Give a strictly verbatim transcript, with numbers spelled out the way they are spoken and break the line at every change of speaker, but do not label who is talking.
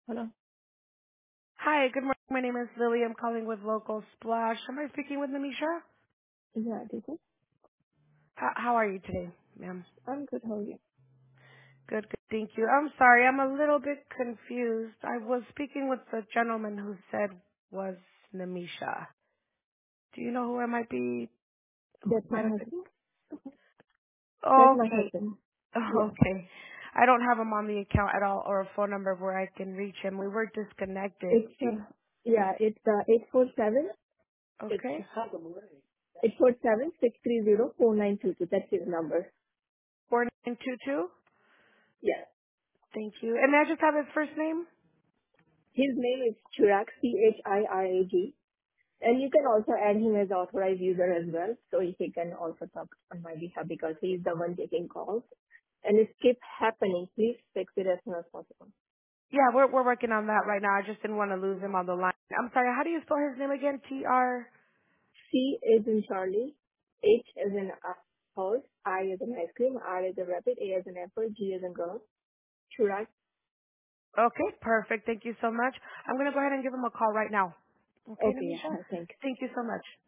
Hello.
Hi, good morning. My name is Lily. I'm calling with Local Splash. Am I speaking with Namisha?
Yeah, this is.
How, how are you today, ma'am?
I'm good. How are you?
Good, good. Thank you. I'm sorry. I'm a little bit confused. I was speaking with the gentleman who said was Namisha. Do you know who I might be?
That's my
Might have been.
husband. That's my
Okay.
husband. Yeah.
Okay. I don't have him on the account at all or a phone number where I can reach him. We were disconnected.
It's uh, yeah. It's uh, eight four seven. It's
Okay.
eight four seven six three zero four nine two two. That's his number.
four nine two two.
Yeah.
Thank you. And may I just have his first name?
His name is Chirag. C H I R A G. And you can also add him as authorized user as well, so he can also talk on my behalf because he's the one taking calls. And it keeps happening. Please fix it as soon as possible.
Yeah, we're we're working on that right now. I just didn't want to lose him on the line. I'm sorry. How do you spell his name again? T R.
C is in Charlie, H is in horse, I is in ice cream, R is in rabbit, A is in apple, G is in girl. Churag.
Okay, perfect. Thank you so much. I'm gonna go ahead and give him a call right now. Okay,
Okay, yeah,
Namisha.
hi, thanks.
Thank you so much.